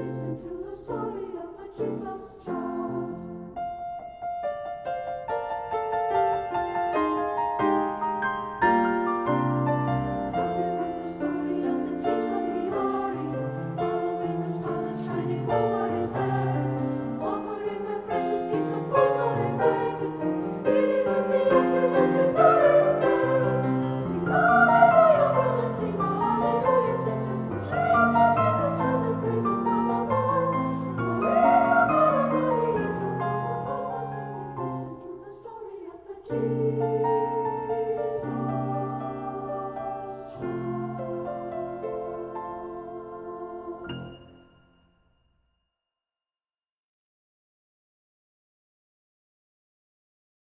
listen to the story of a Jesus child. Have you heard the story of the kings of the Orient, following the star that's shining over his head, offering the precious gifts of gold and frankincense, eating with the Exodus before